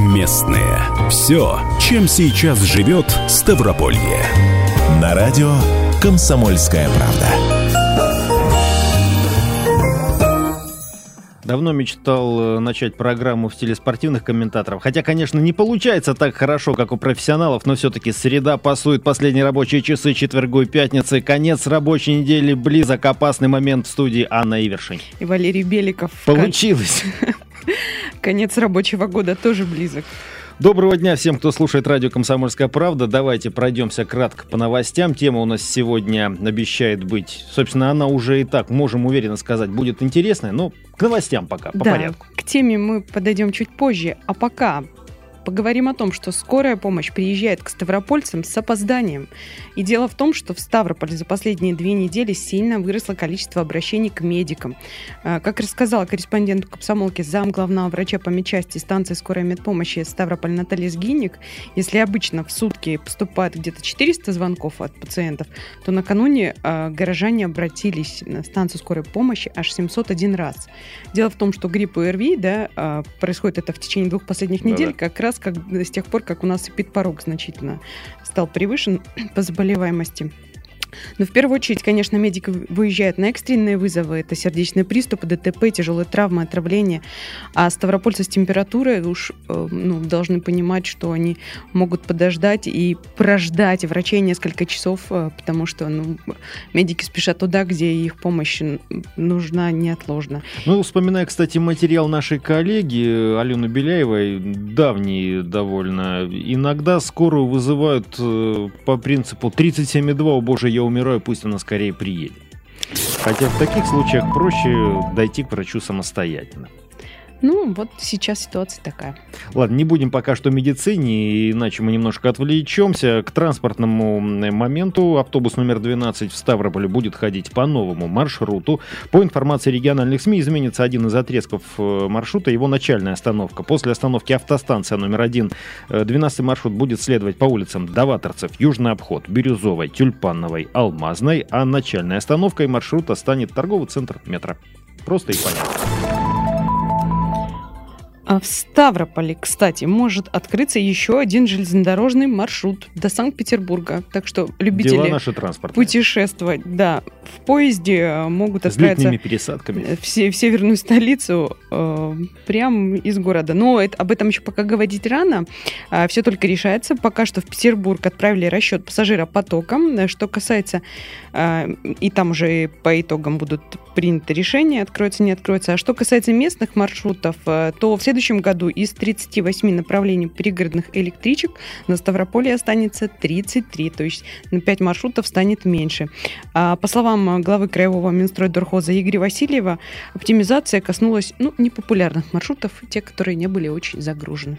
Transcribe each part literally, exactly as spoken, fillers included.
Местные. Все, чем сейчас живет Ставрополье. На радио «Комсомольская правда». Давно мечтал начать программу в стиле спортивных комментаторов. Хотя, конечно, не получается так хорошо, как у профессионалов, но все-таки среда пасует, последние рабочие часы, четвергу и пятницы. Конец рабочей недели близок, опасный момент в студии Анна Ивершин. И Валерий Беликов. Получилось. Конец рабочего года тоже близок. Доброго дня всем, кто слушает радио «Комсомольская правда». Давайте пройдемся кратко по новостям. Тема у нас сегодня обещает быть, собственно, она уже и так, можем уверенно сказать, будет интересная, но к новостям пока, по да, порядку. К теме мы подойдем чуть позже, а пока поговорим о том, что скорая помощь приезжает к ставропольцам с опозданием. И дело в том, что в Ставрополе за последние две недели сильно выросло количество обращений к медикам. Как рассказала корреспонденту комсомолки зам главного врача по медчасти станции скорой медпомощи Ставрополь Наталья Сгинник, если обычно в сутки поступает где-то четыреста звонков от пациентов, то накануне горожане обратились на станцию скорой помощи аж семьсот один раз. Дело в том, что грипп и ОРВИ, да, происходит это в течение двух последних недель, да-да. как раз как, с тех пор, как у нас эпидпорог значительно стал превышен по заболеваемости. Но в первую очередь, конечно, медики выезжают на экстренные вызовы. Это сердечные приступы, ДТП, тяжелые травмы, отравления. А ставропольцы с температурой уж ну, должны понимать, что они могут подождать и прождать врачей несколько часов, потому что ну, медики спешат туда, где их помощь нужна неотложно. Ну, вспоминая, кстати, материал нашей коллеги Алены Беляевой, давний довольно, иногда скорую вызывают по принципу тридцать семь и два, о боже, я умираю, пусть она скорее приедет. Хотя в таких случаях проще дойти к врачу самостоятельно. Ну, вот сейчас ситуация такая. Ладно, не будем пока что о медицине, иначе мы немножко отвлечемся. К транспортному моменту автобус номер двенадцать в Ставрополе будет ходить по новому маршруту. По информации региональных СМИ, изменится один из отрезков маршрута, его начальная остановка. После остановки автостанция номер один двенадцатый маршрут будет следовать по улицам Даваторцев, Южный обход, Бирюзовой, Тюльпановой, Алмазной, а начальной остановкой маршрута станет торговый центр метро. Просто и понятно. А в Ставрополе, кстати, может открыться еще один железнодорожный маршрут до Санкт-Петербурга. Так что любители Дела наши транспортные. Путешествовать, да, в поезде могут с отправиться длительными пересадками в, в северную столицу э, прямо из города. Но это, об этом еще пока говорить рано. А, все только решается. Пока что в Петербург отправили расчет пассажиропотоком. Что касается, э, и там уже по итогам будут приняты решения, откроется, не откроется. А что касается местных маршрутов, э, то в следующем В следующем году из тридцати восьми направлений пригородных электричек на Ставрополе останется тридцать три, то есть на пять маршрутов станет меньше. А по словам главы Краевого Минстройдорхоза Игоря Васильева, оптимизация коснулась ну, непопулярных маршрутов, те, которые не были очень загружены.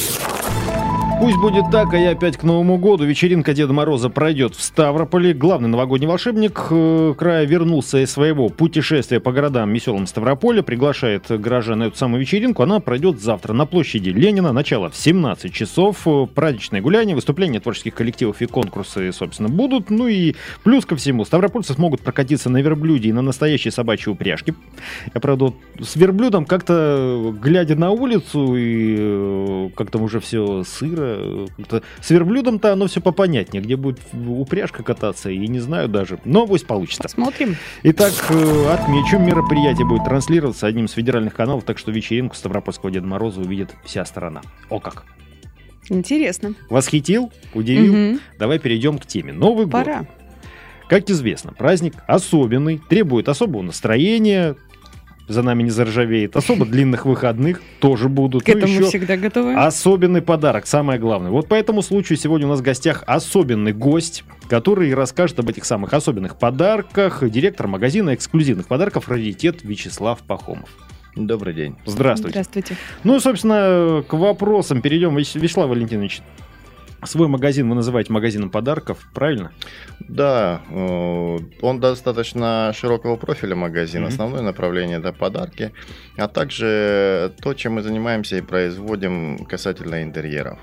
Пусть будет так, а я опять к Новому году. Вечеринка Деда Мороза пройдет в Ставрополе. Главный новогодний волшебник э, края вернулся из своего путешествия по городам веселым Ставрополя. Приглашает горожан на эту самую вечеринку. Она пройдет завтра на площади Ленина. Начало в семнадцать часов. Праздничное гуляние, выступления творческих коллективов и конкурсы, собственно, будут. Ну и плюс ко всему, ставропольцы смогут прокатиться на верблюде и на настоящей собачьей упряжке. Я, правда, вот с верблюдом как-то, глядя на улицу, и э, как-то уже все сыро, как-то с верблюдом-то оно все попонятнее, где будет упряжка кататься, и не знаю даже. Но пусть получится. Посмотрим. Итак, отмечу, мероприятие будет транслироваться одним из федеральных каналов, так что вечеринку Ставропольского Деда Мороза увидит вся страна. О как! Интересно. Восхитил? Удивил? Угу. Давай перейдем к теме. Новый Пора. год. Как известно, праздник особенный, требует особого настроения, за нами не заржавеет, особо длинных выходных тоже будут. К этому еще всегда готовы. Особенный подарок, самое главное. Вот по этому случаю сегодня у нас в гостях особенный гость, который расскажет об этих самых особенных подарках. Директор магазина эксклюзивных подарков «Раритет» Вячеслав Пахомов. Добрый день. Здравствуйте. Здравствуйте. Ну, собственно, к вопросам перейдем. Вячеслав Валентинович, свой магазин вы называете магазином подарков, правильно? Да, он достаточно широкого профиля магазин. Mm-hmm. Основное направление – это подарки, а также то, чем мы занимаемся и производим касательно интерьеров.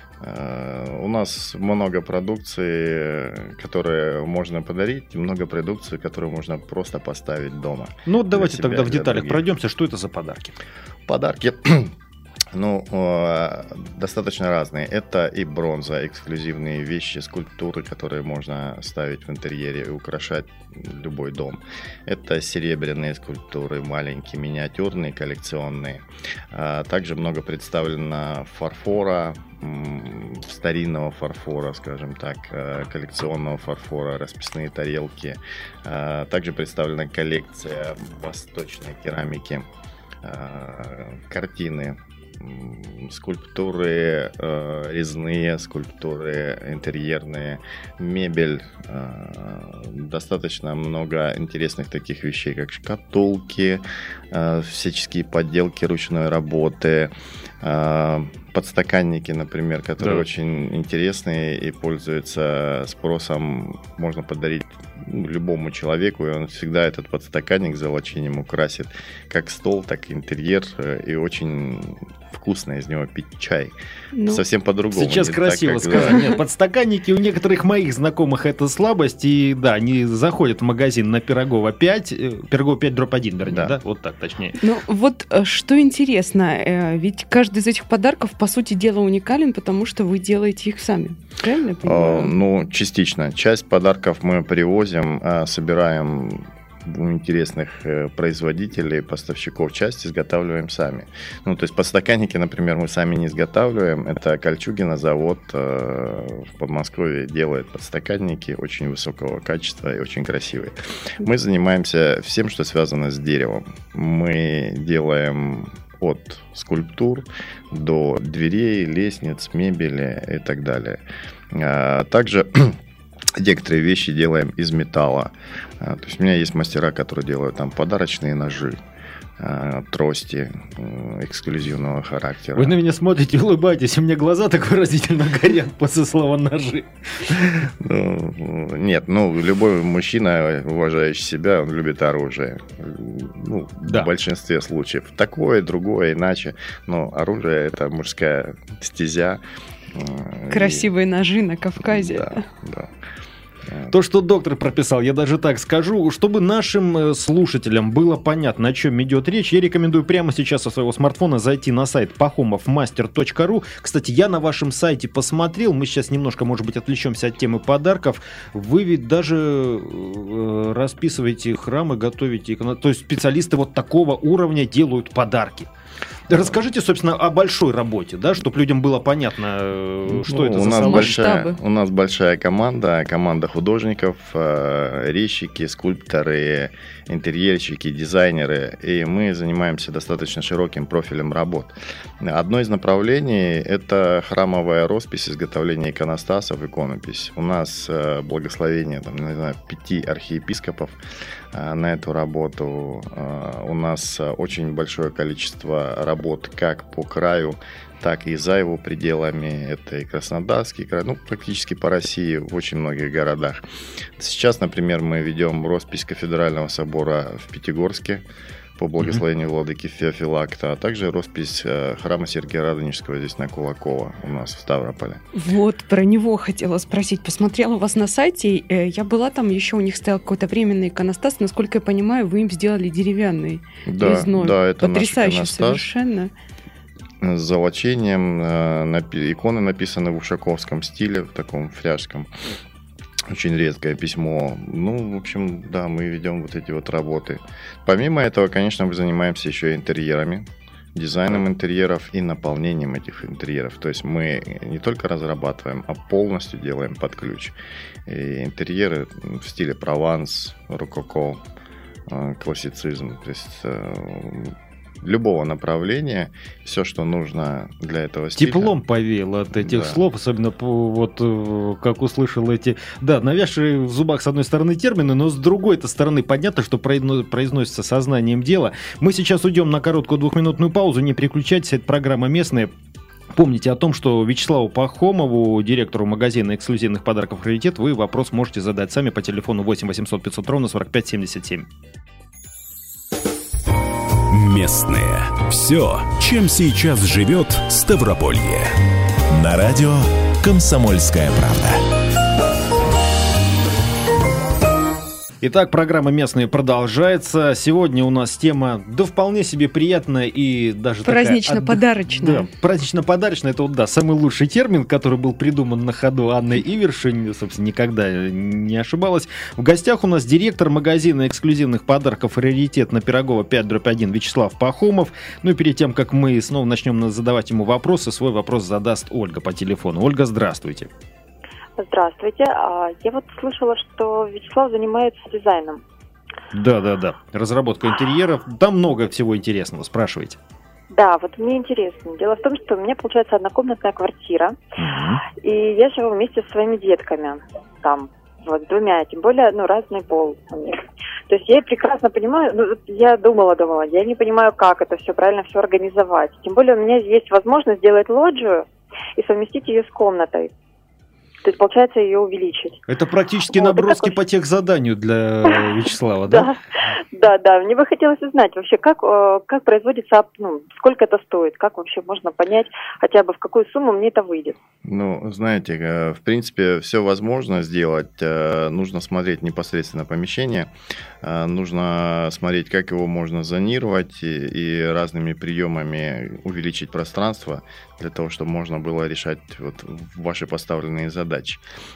У нас много продукции, которую можно подарить, и много продукции, которую можно просто поставить дома. Ну, давайте себя, тогда в деталях пройдемся. Что это за подарки? Подарки. Ну, достаточно разные. Это и бронза, эксклюзивные вещи, скульптуры, которые можно ставить в интерьере и украшать любой дом. Это серебряные скульптуры, маленькие, миниатюрные, коллекционные. Также много представлено фарфора, старинного фарфора, скажем так, коллекционного фарфора, расписные тарелки. Также представлена коллекция восточной керамики, картины, скульптуры э, резные, скульптуры интерьерные, мебель. Э, достаточно много интересных таких вещей, как шкатулки, э, всяческие подделки ручной работы, э, подстаканники, например, которые да. очень интересные и пользуются спросом. Можно подарить любому человеку, и он всегда этот подстаканник золочением украсит как стол, так и интерьер, и очень вкусно из него пить чай. Ну, совсем по-другому. Сейчас не красиво так, сказано. Да. Нет, подстаканники у некоторых моих знакомых это слабость, и да, они заходят в магазин на Пирогова пять, Пирогова пять дробь один, вернее, да. да? Вот так точнее. Ну вот что интересно, ведь каждый из этих подарков, по сути дела, уникален, потому что вы делаете их сами. Правильно я понимаю? А, ну, частично. Часть подарков мы привозим, собираем у интересных производителей, поставщиков, часть изготавливаем сами. Ну, то есть подстаканники, например, мы сами не изготавливаем. Это Кольчугино завод в Подмосковье делает подстаканники очень высокого качества и очень красивые. Мы занимаемся всем, что связано с деревом. Мы делаем от скульптур до дверей, лестниц, мебели и так далее. Также некоторые вещи делаем из металла. То есть у меня есть мастера, которые делают там подарочные ножи, трости эксклюзивного характера. Вы на меня смотрите и улыбаетесь, у меня глаза так выразительно горят после слова «ножи». Ну, нет, ну, любой мужчина, уважающий себя, он любит оружие. Ну, да. В большинстве случаев. Такое, другое, иначе. Но оружие – это мужская стезя. Красивые и... ножи на Кавказе. Да, да. То, что доктор прописал, я даже так скажу, чтобы нашим слушателям было понятно, о чем идет речь, я рекомендую прямо сейчас со своего смартфона зайти на сайт пахомовмастер точка ру. Кстати, я на вашем сайте посмотрел, мы сейчас немножко, может быть, отвлечемся от темы подарков. Вы ведь даже расписываете храмы, готовите, то есть специалисты вот такого уровня делают подарки. Расскажите, собственно, о большой работе, да, чтобы людям было понятно, что ну, это за у нас салон. большая, у нас большая команда, команда художников, резчики, скульпторы, интерьерщики, дизайнеры, и мы занимаемся достаточно широким профилем работ. Одно из направлений – это храмовая роспись, изготовление иконостасов, иконопись. У нас благословение, там, не знаю, пяти архиепископов на эту работу. У нас очень большое количество работ как по краю, так и за его пределами. Это и Краснодарский край, ну, практически по России, в очень многих городах. Сейчас, например, мы ведем роспись кафедрального собора в Пятигорске по благословению mm-hmm. владыки Феофилакта, а также роспись храма Сергия Радонежского здесь на Кулакова у нас в Ставрополе. Вот, про него хотела спросить. Посмотрела у вас на сайте, я была там, еще у них стоял какой-то временный иконостас, насколько я понимаю, вы им сделали деревянный да, резной. Да, это потрясающе наш иконостас. Совершенно. С золочением, иконы написаны в ушаковском стиле, в таком фряжском. Очень редкое письмо. Ну, в общем, да, мы ведем вот эти вот работы. Помимо этого, конечно, мы занимаемся еще интерьерами, дизайном интерьеров и наполнением этих интерьеров. То есть мы не только разрабатываем, а полностью делаем под ключ. И интерьеры в стиле прованс, рококо, классицизм. То есть любого направления, все, что нужно для этого стиля. Теплом повеяло от этих да. слов, особенно по, вот как услышал эти, да, навязшие в зубах с одной стороны термины, но с другой-то стороны понятно, что произносится сознанием дела. Мы сейчас уйдем на короткую двухминутную паузу, не переключайтесь, это программа «Местная». Помните о том, что Вячеславу Пахомову, директору магазина эксклюзивных подарков «Раритет», вы вопрос можете задать сами по телефону восемь восемьсот пятьсот ровно сорок пять семьдесят семь. Местные. Все, чем сейчас живет Ставрополье. На радио «Комсомольская правда». Итак, программа «Местные» продолжается. Сегодня у нас тема, да, вполне себе приятная и даже празднично-подарочная. Да, празднично-подарочная. Это вот, да, самый лучший термин, который был придуман на ходу Анной Ивершин, собственно, никогда не ошибалась. В гостях у нас директор магазина эксклюзивных подарков «Раритет» на Пирогова пять дробь один Вячеслав Пахомов. Ну и перед тем, как мы снова начнем задавать ему вопросы, свой вопрос задаст Ольга по телефону. Ольга, здравствуйте. Здравствуйте. Я вот слышала, что Вячеслав занимается дизайном. Да, да, да. Разработка интерьеров. Там много всего интересного. Спрашивайте. Да, вот мне интересно. Дело в том, что у меня, получается, однокомнатная квартира. Угу. И я живу вместе со своими детками. Там, вот, двумя. Тем более, ну, разный пол у них. То есть я прекрасно понимаю, ну, я думала, думала, я не понимаю, как это все правильно все организовать. Тем более у меня есть возможность сделать лоджию и совместить ее с комнатой. То есть, получается, ее увеличить. Это практически вот, наброски такой... по техзаданию для Вячеслава, да? Да, да. Мне бы хотелось узнать вообще, как, как производится, ну, сколько это стоит, как вообще можно понять, хотя бы в какую сумму мне это выйдет. Ну, знаете, в принципе, все возможно сделать. Нужно смотреть непосредственно помещение, нужно смотреть, как его можно зонировать и, и разными приемами увеличить пространство для того, чтобы можно было решать вот ваши поставленные задачи.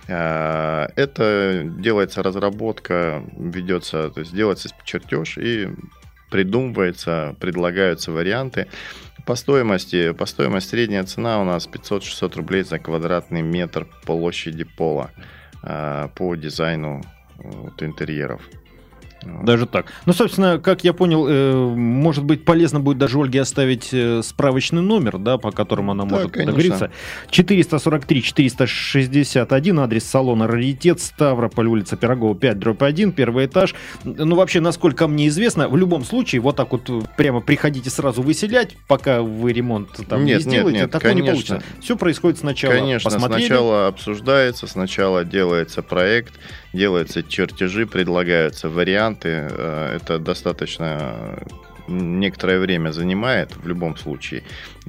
Это делается разработка, ведется, то есть делается чертеж и придумывается, предлагаются варианты. По стоимости, по стоимости средняя цена у нас пятьсот-шестьсот рублей за квадратный метр площади пола по дизайну вот, интерьеров. Даже так. Ну, собственно, как я понял, э, может быть, полезно будет даже Ольге оставить э, справочный номер, да, по которому она может да, договориться. четыреста сорок три четыреста шестьдесят один, адрес салона «Раритет», Ставрополь, улица Пирогова пять дробь один, первый этаж. Ну, вообще, насколько мне известно, в любом случае, вот так вот прямо приходите сразу выселять, пока вы ремонт там нет, не сделаете, нет, нет, такого конечно. не получится. Все происходит сначала. Конечно, посмотрели. Сначала обсуждается, сначала делается проект, делаются чертежи, предлагаются варианты. Это достаточно некоторое время занимает в любом случае.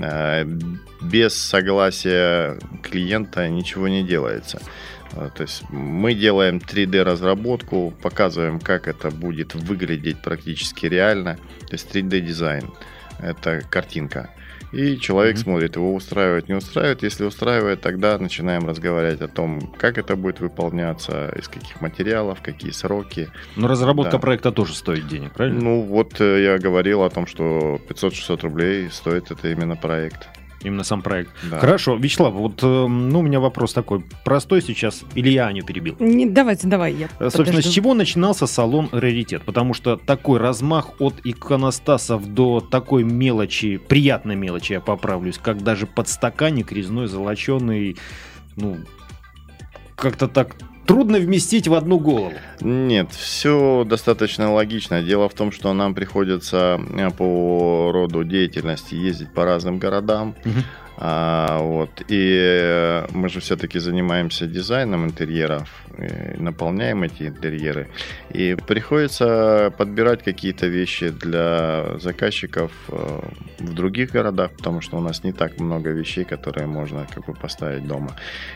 Без согласия клиента ничего не делается. То есть мы делаем три дэ разработку, показываем, как это будет выглядеть практически реально. То есть три дэ дизайн. Это картинка. И человек mm-hmm. смотрит, его устраивает, не устраивает. Если устраивает, тогда начинаем разговаривать о том, как это будет выполняться, из каких материалов, какие сроки. Но разработка да. проекта тоже стоит денег, правильно? Ну, вот я говорил о том, что пятьсот-шестьсот рублей стоит это именно проект. Именно сам проект. Да. Хорошо, Вячеслав, вот ну, у меня вопрос такой простой сейчас, или я Аню перебил? Не, давай, давай, я Собственно, подожду. С чего начинался салон «Раритет»? Потому что такой размах от иконостасов до такой мелочи, приятной мелочи, я поправлюсь, как даже подстаканник резной, золоченый, ну, как-то так... Трудно вместить в одну голову. Нет, все достаточно логично. Дело в том, что нам приходится по роду деятельности ездить по разным городам. Uh-huh. А, вот, и мы же все-таки занимаемся дизайном интерьеров, наполняем эти интерьеры. И приходится подбирать какие-то вещи для заказчиков в других городах, потому что у нас не так много вещей, которые можно как бы поставить дома.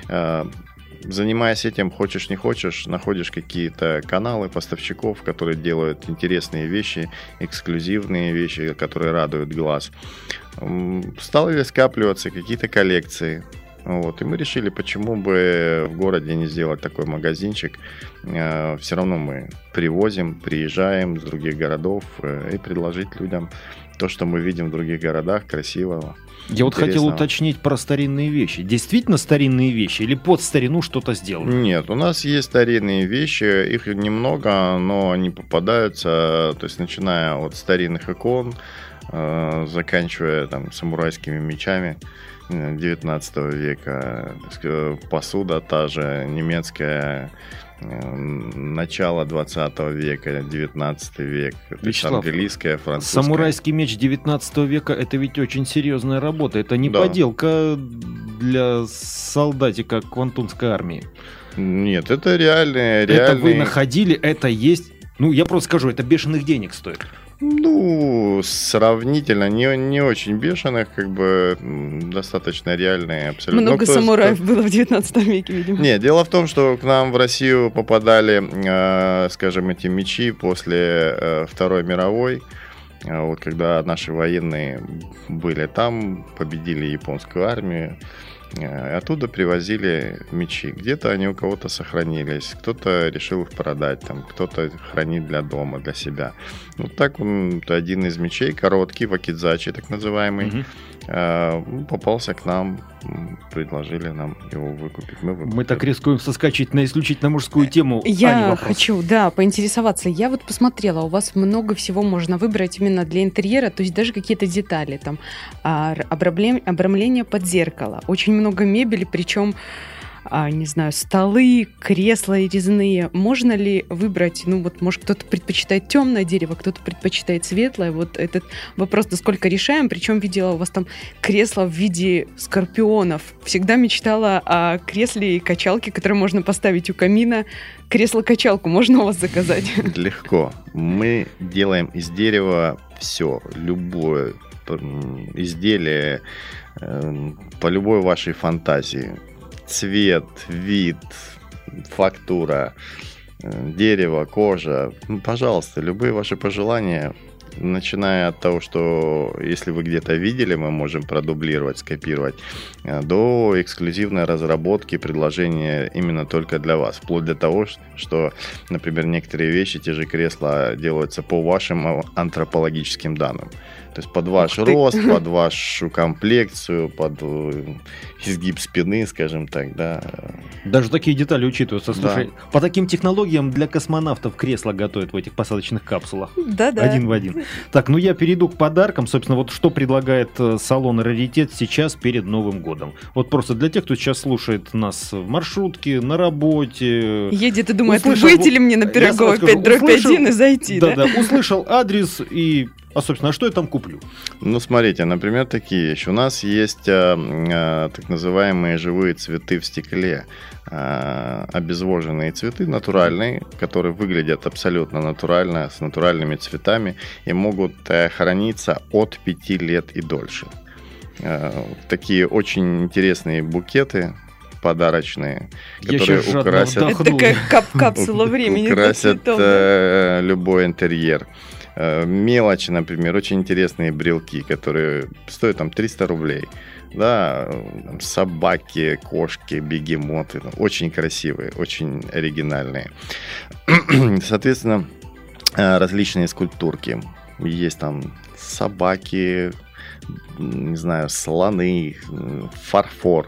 Занимаясь этим, хочешь не хочешь, находишь какие-то каналы поставщиков, которые делают интересные вещи, эксклюзивные вещи, которые радуют глаз. Стали скапливаться какие-то коллекции. Вот, и мы решили, почему бы в городе не сделать такой магазинчик. Все равно мы привозим, приезжаем с других городов и предложить людям то, что мы видим в других городах, красивого. Я вот хотел уточнить про старинные вещи. Действительно старинные вещи или под старину что-то сделано? Нет, у нас есть старинные вещи, их немного, но они попадаются, то есть начиная от старинных икон, э, заканчивая там самурайскими мечами девятнадцатого века, посуда та же немецкая, начало двадцатого века, девятнадцатый век, Вячеслав, английская, французская. Самурайский меч девятнадцатого века — это ведь очень серьезная работа. Это не да. поделка для солдатика Квантунской армии. Нет, это реальные, реальные... Это вы находили, это есть... Ну, я просто скажу, это бешеных денег стоит. Ну, сравнительно не, не очень бешеных, как бы достаточно реальные абсолютно. Много кто, самураев кто... было в девятнадцатом веке, видимо. Нет, дело в том, что к нам в Россию попадали, э, скажем, эти мечи после э, Второй мировой. Вот когда наши военные были там, победили японскую армию, оттуда привозили мечи. Где-то они у кого-то сохранились, кто-то решил их продать, там, кто-то хранит для дома, для себя. Вот так он, один из мечей, короткий, вакидзачи, так называемый, mm-hmm. попался к нам, предложили нам его выкупить. Мы, Мы так рискуем соскочить на исключительно мужскую тему. Я хочу, да, поинтересоваться. Я вот посмотрела, у вас много всего можно выбрать именно для интерьера, то есть даже какие-то детали, там, обрамление под зеркало. Очень много мебели, причем, а, не знаю, столы, кресла резные. Можно ли выбрать, ну вот, может, кто-то предпочитает темное дерево, кто-то предпочитает светлое. Вот этот вопрос насколько решаем. Причем видела у вас там кресло в виде скорпионов. Всегда мечтала о кресле и качалке, которое можно поставить у камина. Кресло-качалку можно у вас заказать? Легко. Мы делаем из дерева все, любое изделие по любой вашей фантазии. Цвет, вид, фактура, дерево, кожа. Ну, пожалуйста, любые ваши пожелания, начиная от того, что если вы где-то видели, мы можем продублировать, скопировать, до эксклюзивной разработки предложения именно только для вас. Вплоть до того, что, например, некоторые вещи, те же кресла, делаются по вашим антропологическим данным. То есть под ваш рост, под вашу комплекцию, под изгиб спины, скажем так, да. Даже такие детали учитываются. Слушай, да. По таким технологиям для космонавтов кресла готовят в этих посадочных капсулах. Да-да. Один в один. Так, ну я перейду к подаркам. Собственно, вот что предлагает салон «Раритет» сейчас перед Новым годом. Вот просто для тех, кто сейчас слушает нас в маршрутке, на работе. Едет и думает, услышал, выйти ли мне на Пирогова пять дробь один и зайти, да? Да-да, услышал адрес и... А, собственно, а что я там куплю? Ну, смотрите, например, такие вещи. У нас есть а, а, так называемые живые цветы в стекле. А, обезвоженные цветы натуральные, которые выглядят абсолютно натурально, с натуральными цветами и могут а, храниться от пяти лет и дольше. А, такие очень интересные букеты подарочные, я которые украсят... Это такая кап- капсула времени. Украсят а, любой интерьер. Мелочи, например, очень интересные брелки, которые стоят там триста рублей. Да, собаки, кошки, бегемоты. Очень красивые, очень оригинальные. Соответственно, различные скульптурки. Есть там собаки, не знаю, слоны, фарфор.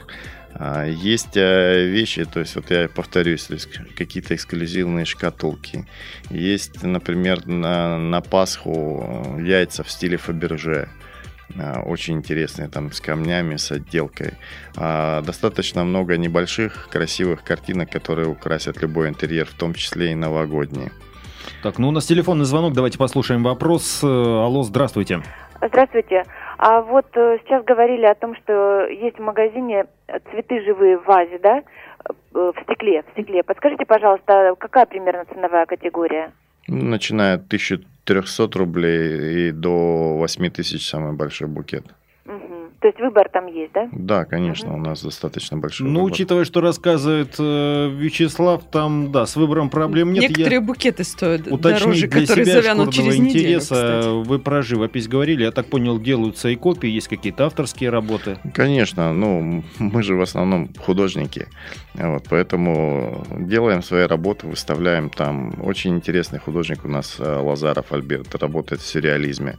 Есть вещи, то есть, вот я повторюсь, то есть какие-то эксклюзивные шкатулки. Есть, например, на, на Пасху яйца в стиле Фаберже. Очень интересные, там, с камнями, с отделкой. Достаточно много небольших, красивых картинок, которые украсят любой интерьер, в том числе и новогодние. Так, ну у нас телефонный звонок, давайте послушаем вопрос. Алло, здравствуйте. Здравствуйте. А вот э, сейчас говорили о том, что есть в магазине цветы живые в вазе, да, э, в стекле, в стекле. Подскажите, пожалуйста, какая примерно ценовая категория? Начиная от тысячи трёхсот рублей и до восемь тысяч самый большой букет. Угу. То есть выбор там есть, да? Да, конечно, угу. У нас достаточно большой ну, выбор. Ну, учитывая, что рассказывает э, Вячеслав, там, да, с выбором проблем нет. Некоторые я букеты стоят уточнить дороже, для которые себя завянут через неделю, интереса, кстати. Вы про живопись говорили, я так понял, делаются и копии, есть какие-то авторские работы? Конечно, ну, мы же в основном художники, вот, поэтому делаем свои работы, выставляем там. Очень интересный художник у нас, Лазаров Альберт, работает в сюрреализме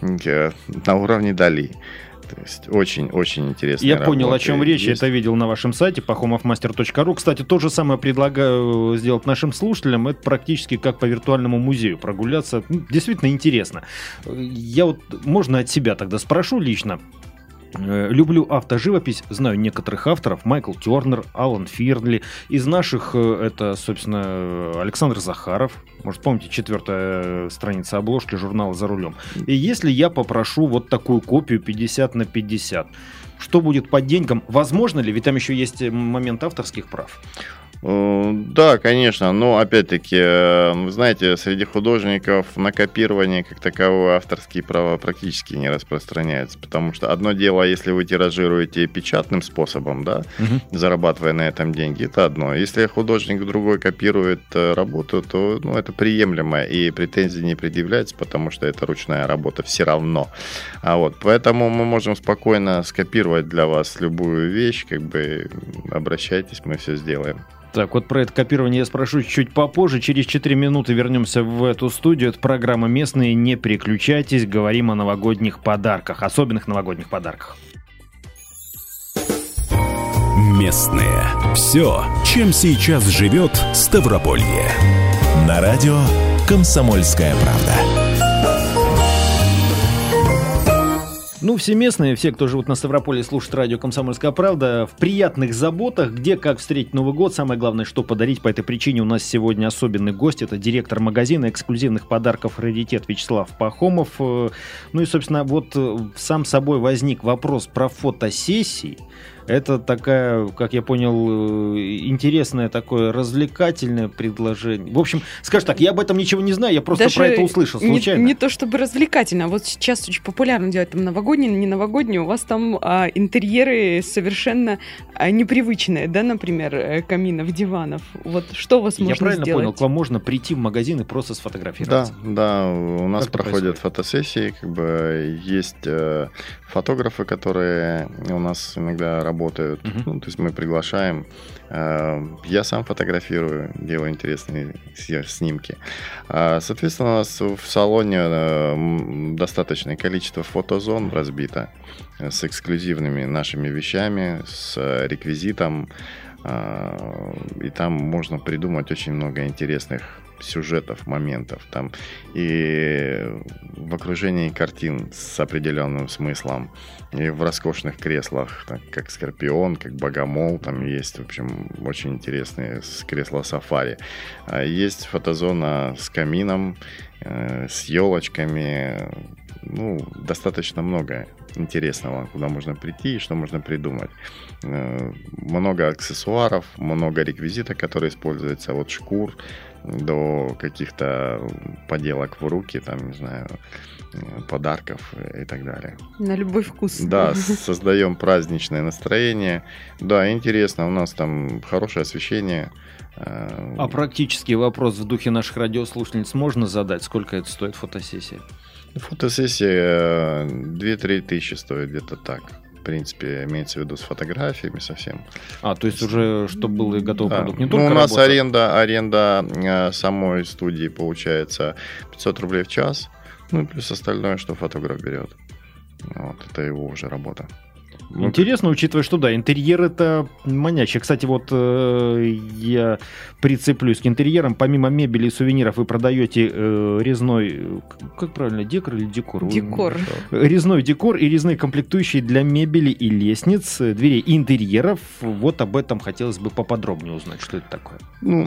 на уровне Дали. То есть очень-очень интересная Я работа. понял, о чем речь, есть. я это видел на вашем сайте пахомовмастер точка ру. Кстати, то же самое предлагаю сделать нашим слушателям. Это практически как по виртуальному музею прогуляться. Действительно интересно. Я вот, можно от себя тогда спрошу лично. Люблю автоживопись, знаю некоторых авторов, Майкл Тернер, Алан Фирнли. Из наших это, собственно, Александр Захаров. Может, помните, четвертая страница обложки журнала «За рулем». И если я попрошу вот такую копию пятьдесят на пятьдесят, что будет по деньгам, возможно ли, ведь там еще есть момент авторских прав. Да, конечно, но опять-таки, вы знаете, среди художников на копирование как таковое авторские права практически не распространяются, потому что одно дело, если вы тиражируете печатным способом, да, угу. зарабатывая на этом деньги, это одно. Если художник другой копирует работу, то ну, это приемлемо и претензий не предъявляется, потому что это ручная работа все равно. А вот, поэтому мы можем спокойно скопировать для вас любую вещь, как бы обращайтесь, мы все сделаем. Так, вот про это копирование я спрошу чуть попозже. Через четыре минуты вернемся в эту студию. Это программа «Местные». Не переключайтесь. Говорим о новогодних подарках, особенных новогодних подарках. Местные. Все, чем сейчас живет Ставрополье. На радио «Комсомольская правда». Ну, все местные, все, кто живут на Ставрополье, слушают радио «Комсомольская правда», в приятных заботах, где, как встретить Новый год. Самое главное, что подарить. По этой причине у нас сегодня особенный гость. Это директор магазина эксклюзивных подарков «Раритет» Вячеслав Пахомов. Ну и, собственно, вот сам собой возник вопрос про фотосессии. Это такая, как я понял, интересное такое развлекательное предложение. В общем, скажем так, я об этом ничего не знаю, я просто Даже про это услышал случайно. Не, не то чтобы развлекательно, а вот сейчас очень популярно делать там новогодние, не новогодние, у вас там а, интерьеры совершенно а, непривычные, да, например, каминов, диванов. Вот что у вас можно сделать? Я правильно понял, к вам можно прийти в магазин и просто сфотографироваться? Да, да, у нас как проходят фотосессии, как бы есть э, фотографы, которые у нас иногда работают. Uh-huh. Ну, то есть мы приглашаем. Я сам фотографирую, делаю интересные снимки. Соответственно, у нас в салоне достаточное количество фотозон разбито с эксклюзивными нашими вещами, с реквизитом. И там можно придумать очень много интересных сюжетов, моментов. Там и в окружении картин с определенным смыслом, и в роскошных креслах, так, как Скорпион, как Богомол, там есть, в общем, очень интересные кресла сафари. Есть фотозона с камином, с елочками. Ну, достаточно много интересного, куда можно прийти и что можно придумать. Много аксессуаров, много реквизита, который используется, от шкур до каких-то поделок в руки, там, не знаю, подарков и так далее. На любой вкус. Да, создаем праздничное настроение. Да, интересно, у нас там хорошее освещение. А практический вопрос в духе наших радиослушательниц можно задать? Сколько это стоит фотосессия? Фотосессия две-три тысячи стоит, где-то так. В принципе, имеется в виду с фотографиями совсем. А, то есть уже, чтобы был готовый да. продукт, не ну, только у нас работа. аренда, аренда самой студии получается пятьсот рублей в час, ну и плюс остальное, что фотограф берет. Вот, это его уже работа. Интересно, учитывая, что да, интерьер это манящий. Кстати, вот э, я прицеплюсь к интерьерам. Помимо мебели и сувениров вы продаете э, резной, как правильно, декор или декор? Декор. Резной декор и резные комплектующие для мебели и лестниц, дверей и интерьеров. Вот об этом хотелось бы поподробнее узнать, что это такое. Ну,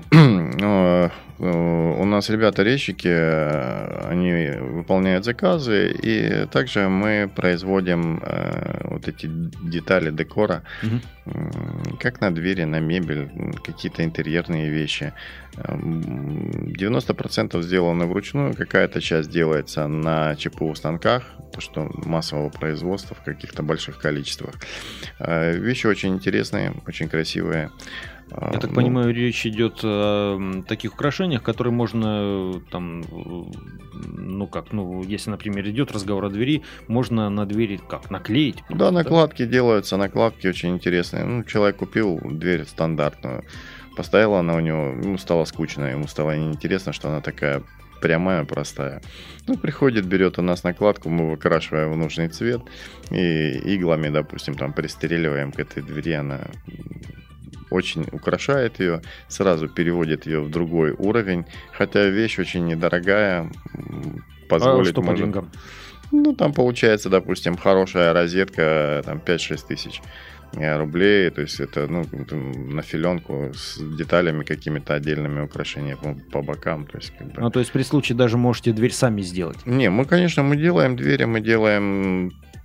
у нас ребята-резчики, они выполняют заказы, и также мы производим вот эти детали декора, угу. как на двери, на мебель, какие-то интерьерные вещи. девяносто процентов сделано вручную, какая-то часть делается на ЧПУ станках, то что массового производства в каких-то больших количествах. Вещи очень интересные, очень красивые. Я так ну, понимаю, речь идет о таких украшениях, которые можно там, ну как, ну если, например, идет разговор о двери, можно на двери как наклеить? Да, накладки делаются, накладки очень интересные. Ну, человек купил дверь стандартную, поставила она у него, ему стало скучно, ему стало неинтересно, что она такая прямая, простая. Ну, приходит, берет у нас накладку, мы выкрашиваем в нужный цвет и иглами, допустим, там пристреливаем к этой двери, она очень украшает ее, сразу переводит ее в другой уровень, хотя вещь очень недорогая, позволит... А что может... по деньгам? Ну, там получается, допустим, хорошая розетка, там пять-шесть тысяч рублей, то есть это, ну, на филенку с деталями какими-то отдельными украшениями по, по бокам, то есть как бы... Ну, то есть при случае даже можете дверь сами сделать? Не, мы, конечно, мы делаем двери, мы делаем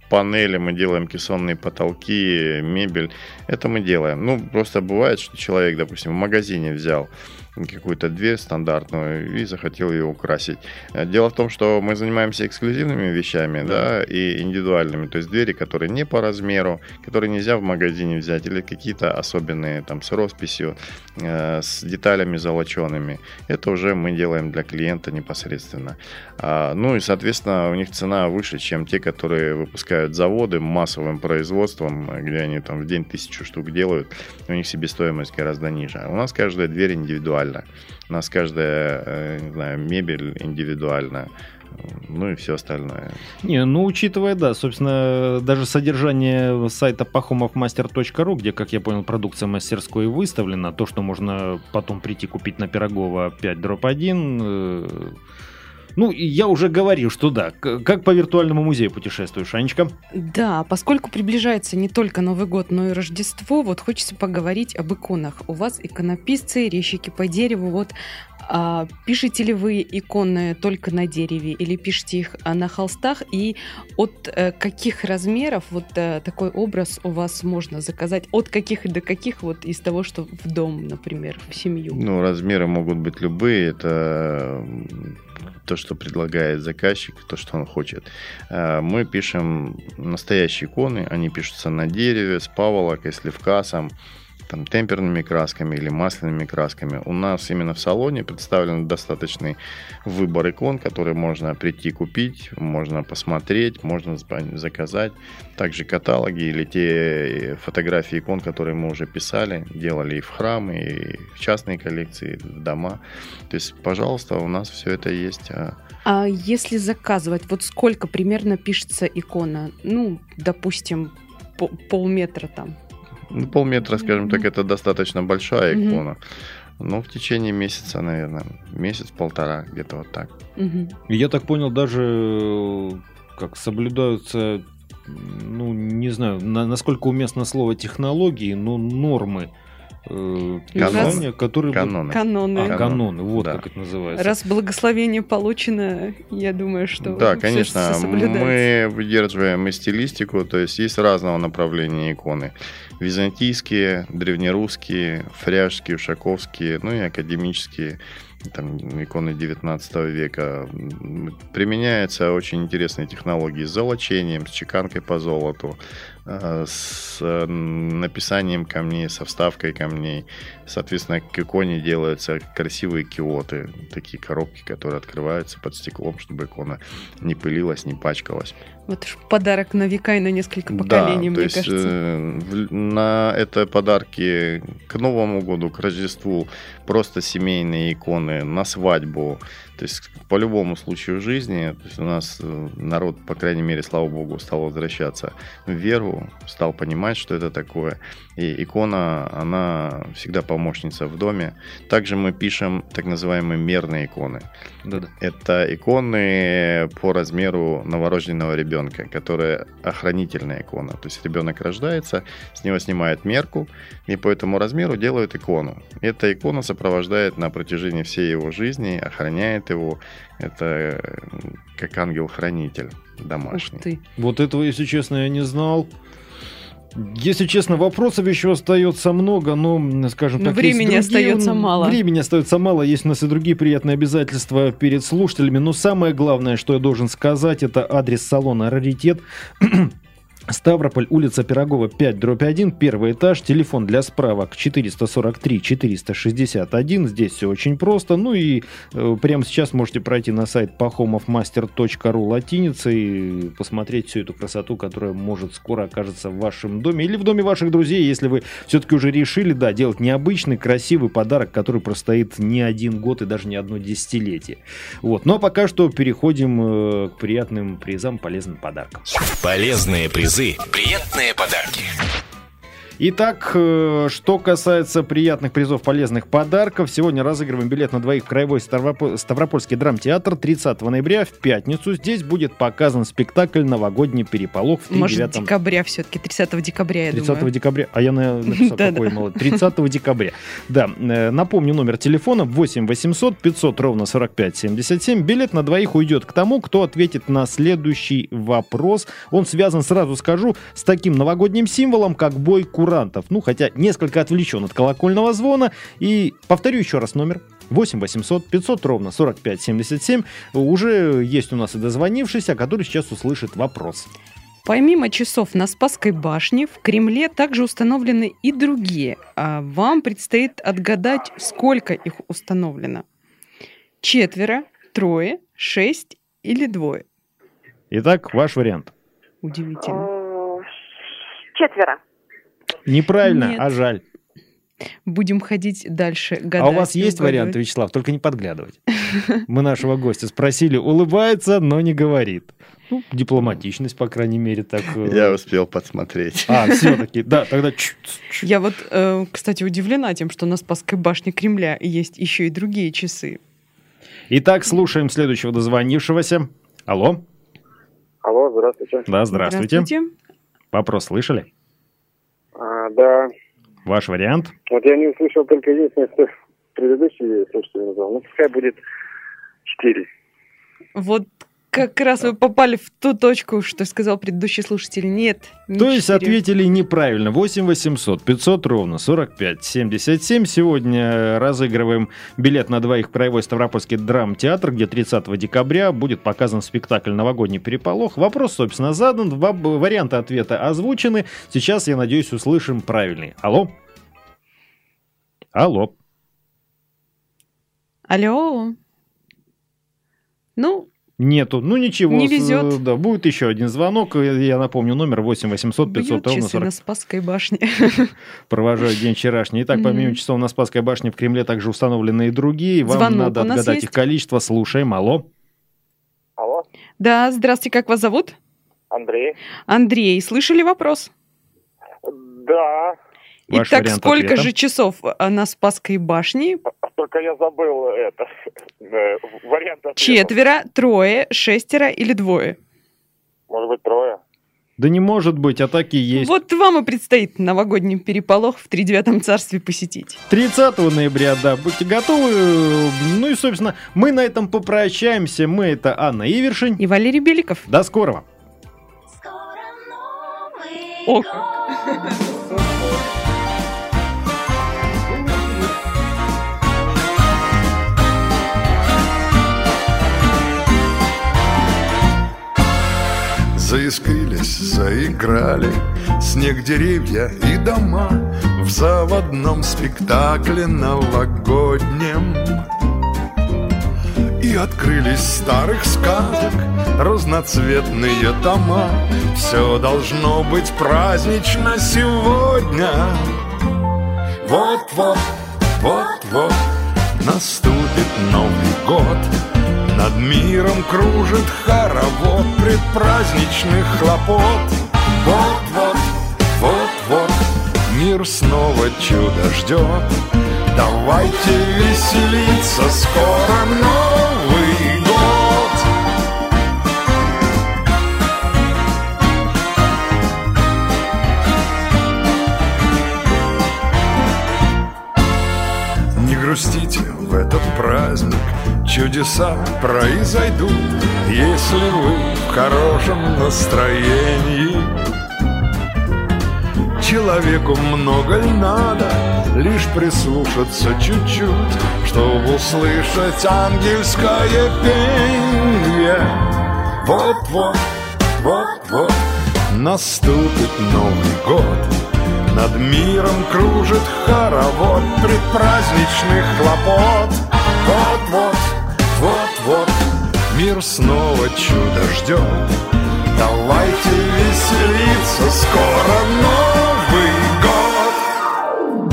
панели, мы делаем кессонные потолки, мебель. Это мы делаем. Ну, просто бывает, что человек, допустим, в магазине взял какую-то дверь стандартную и захотел ее украсить. Дело в том, что мы занимаемся эксклюзивными вещами, да, и индивидуальными, то есть двери, которые не по размеру, которые нельзя в магазине взять, или какие-то особенные, там, с росписью, э, с деталями золочеными. Это уже мы делаем для клиента непосредственно. А, ну и, соответственно, у них цена выше, чем те, которые выпускают заводы массовым производством, где они там в день тысячу штук делают, у них себестоимость гораздо ниже. У нас каждая дверь индивидуальна. У нас каждая, не знаю, мебель индивидуальна, ну и все остальное. Не, ну, учитывая, да, собственно, даже содержание сайта пахомовмастер точка ру, где, как я понял, продукция мастерской выставлена, то, что можно потом прийти купить на Пирогова пять дробь один. Ну, я уже говорил, что да. Как по виртуальному музею путешествуешь, Анечка? Да, поскольку приближается не только Новый год, но и Рождество, вот хочется поговорить об иконах. У вас иконописцы, резчики по дереву. Вот а, пишете ли вы иконы только на дереве или пишете их а, на холстах? И от а, каких размеров вот а, такой образ у вас можно заказать? От каких и до каких вот из того, что в дом, например, в семью? Ну, размеры могут быть любые. Это то, что предлагает заказчик, то, что он хочет. Мы пишем настоящие иконы, они пишутся на дереве, с паволокой, с левкасом, там, темперными красками или масляными красками. У нас именно в салоне представлен достаточный выбор икон, которые можно прийти купить, можно посмотреть, можно заказать. Также каталоги или те фотографии икон, которые мы уже писали, делали и в храмы, и в частные коллекции, и в дома. То есть, пожалуйста, у нас все это есть. А если заказывать, вот сколько примерно пишется икона? Ну, допустим, полметра там. Ну, полметра, скажем так, это достаточно большая икона. Ну, в течение месяца, наверное, месяц-полтора, где-то вот так. Я так понял, даже как соблюдаются, ну, не знаю, на, насколько уместно слово технологии, но нормы. Э, Каноны. Которые... Каноны. Каноны. А, каноны, вот да. Как это называется. Раз благословение получено, я думаю, что да, все, конечно, все соблюдается. Мы выдерживаем и стилистику, то есть есть разного направления иконы. Византийские, древнерусские, фряжские, ушаковские, ну и академические, там, иконы девятнадцатого века. Применяются очень интересные технологии с золочением, с чеканкой по золоту, с написанием камней, со вставкой камней. Соответственно, к иконе делаются красивые киоты, такие коробки, которые открываются под стеклом, чтобы икона не пылилась, не пачкалась. Вот уж подарок на века и на несколько поколений, да, мне то есть, кажется. Э, на это подарки к Новому году, к Рождеству, просто семейные иконы, на свадьбу. То есть по любому случаю жизни, то есть у нас народ, по крайней мере, слава богу, стал возвращаться в веру, стал понимать, что это такое. И икона, она всегда помощница в доме. Также мы пишем так называемые мерные иконы. Да-да. Это иконы по размеру новорожденного ребенка, которая охранительная икона. То есть ребенок рождается, с него снимают мерку, и по этому размеру делают икону. Эта икона сопровождает на протяжении всей его жизни, охраняет его. Это как ангел-хранитель домашний. Ух ты. Вот этого, если честно, я не знал. Если честно, вопросов еще остается много, но, скажем но так, времени есть другие, остается мало. Времени остается мало, есть у нас и другие приятные обязательства перед слушателями. Но самое главное, что я должен сказать, это адрес салона «Раритет». Ставрополь, улица Пирогова, пять дробь один, первый этаж, телефон для справок четыреста сорок три четыреста шестьдесят один, здесь все очень просто, ну и э, прямо сейчас можете пройти на сайт пахомовмастер точка ру латиницей и посмотреть всю эту красоту, которая может скоро окажется в вашем доме или в доме ваших друзей, если вы все-таки уже решили, да, делать необычный, красивый подарок, который простоит не один год и даже не одно десятилетие. Вот, ну а пока что переходим э, к приятным призам, полезным подаркам. Полезные призы, приятные подарки. Итак, что касается приятных призов, полезных подарков, сегодня разыгрываем билет на двоих в Краевой Ставропольский драмтеатр тридцатого ноября в пятницу. Здесь будет показан спектакль «Новогодний переполох» в тридцать девятом... Может, декабря все-таки, тридцатого декабря, я тридцатого думаю. декабря, а я написал, какой молодой. тридцатого декабря. Да, напомню, номер телефона восемь восемьсот пятьсот ровно сорок пять семьдесят семь. Билет на двоих уйдет к тому, кто ответит на следующий вопрос. Он связан, сразу скажу, с таким новогодним символом, как бой курантов. Ну, хотя несколько отвлечен от колокольного звона. И повторю еще раз номер. восемь восемьсот пятьсот ровно сорок пять семьдесят семь. Уже есть у нас и дозвонившийся, который сейчас услышит вопрос. Помимо часов на Спасской башне, в Кремле также установлены и другие. А вам предстоит отгадать, сколько их установлено. Четверо, трое, шесть или двое? Итак, ваш вариант. Удивительно. Четверо. Неправильно, Нет. а жаль. Будем ходить дальше, гадать. А у вас и есть угадывать. варианты, Вячеслав? Только не подглядывать. Мы нашего гостя спросили, улыбается, но не говорит. Ну, дипломатичность, по крайней мере, так... Я успел подсмотреть. А, все-таки, да, тогда... Я вот, э, кстати, удивлена тем, что на Спасской башне Кремля есть еще и другие часы. Итак, слушаем следующего дозвонившегося. Алло. Алло, здравствуйте. Да, здравствуйте. Здравствуйте. Вопрос слышали? А, да. Ваш вариант? Вот я не услышал только единственное, что предыдущий слушатель назвал. Ну, пускай будет четыре. Вот как раз вы попали в ту точку, что сказал предыдущий слушатель. Нет, не То есть четыре. ответили неправильно. восемь восемьсот пятьсот ровно сорок пять семьдесят семь. Сегодня разыгрываем билет на двоих в Краевой Ставропольский драмтеатр, где тридцатого декабря будет показан спектакль «Новогодний переполох». Вопрос, собственно, задан. Два варианта ответа озвучены. Сейчас, я надеюсь, услышим правильный. Алло. Алло. Алло. Ну, Нету. Ну ничего. Не с- везет. Да, будет еще один звонок. Я, я напомню, номер восемь восемьсот пятьсот бьют ровно часы сорок. на Спасской башне. Провожаю день вчерашний. Итак, помимо Мгм. часов на Спасской башне в Кремле также установлены и другие. Вам Звонок надо у нас отгадать есть? их количество. Слушаем. Алло. Алло, Да, здравствуйте, как вас зовут? Андрей. Андрей, слышали вопрос? Да, Ваш Итак, вариант сколько ответа? же часов а, на Спасской башне? только я забыл это. э, Вариант ответа. Четверо, трое, шестеро или двое? Может быть, трое. Да не может быть, а так и есть. Вот вам и предстоит новогодний переполох в тридевятом царстве посетить. тридцатого ноября, да, будьте готовы. Ну и, собственно, мы на этом попрощаемся. Мы — это Анна Ивершин. И Валерий Беликов. До скорого. О, Заискрились, заиграли снег, деревья и дома в заводном спектакле новогоднем. И открылись старых сказок разноцветные тома. Все должно быть празднично сегодня. Вот-вот, вот-вот наступит Новый год. Над миром кружит хоровод предпраздничных хлопот. Вот-вот, вот-вот мир снова чудо ждет. Давайте веселиться, скоро Новый год. Не грустите в этот праздник, чудеса произойдут, если вы в хорошем настроении. Человеку много ль надо, лишь прислушаться чуть-чуть, чтобы услышать ангельское пение. Вот-вот, вот-вот наступит Новый год. Над миром кружит хоровод предпраздничных хлопот. Вот-вот, вот-вот мир снова чудо ждет. Давайте веселиться, скоро Новый год.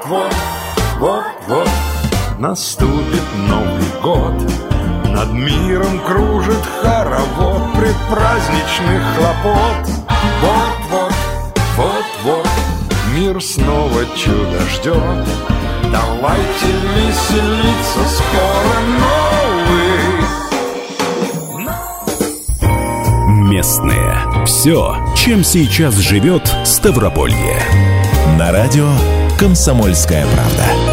Вот-вот, вот-вот наступит Новый год. Над миром кружит хоровод предпраздничных хлопот. Вот-вот, вот-вот мир снова чудо ждет. Давайте веселиться, скоро новый. Местные. Все, чем сейчас живет Ставрополье. На радио «Комсомольская правда».